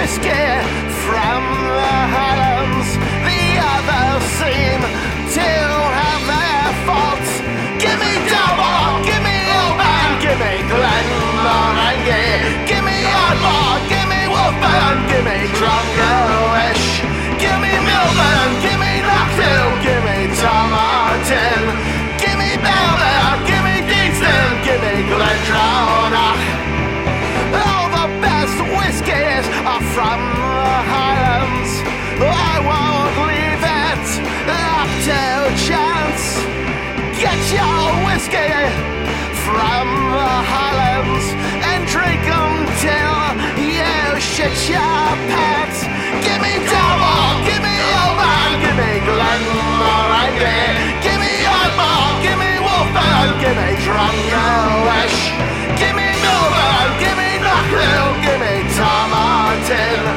whiskey from the Highlands. The others seem to have their faults. Give me double, give me Oban, give me Glenmorangie, give me Ardmore, give me Wolfburn, give me Drungo-ish, give me Milburn, give me Knockhill, give me Tomartin, give me Belvedere, give me Deanston, give me Glendronach. All the best whiskies are from the Highlands. I won't leave it up to chance. Get your whiskey from the Highlands and drink 'em till you shit your pants. Give me double, give me Oban, give me Glenmorangie, give me Ardmore, give me Wolfburn, give me Drungo-ish, give me Milburn, give me Knockhill, give me Tomartin.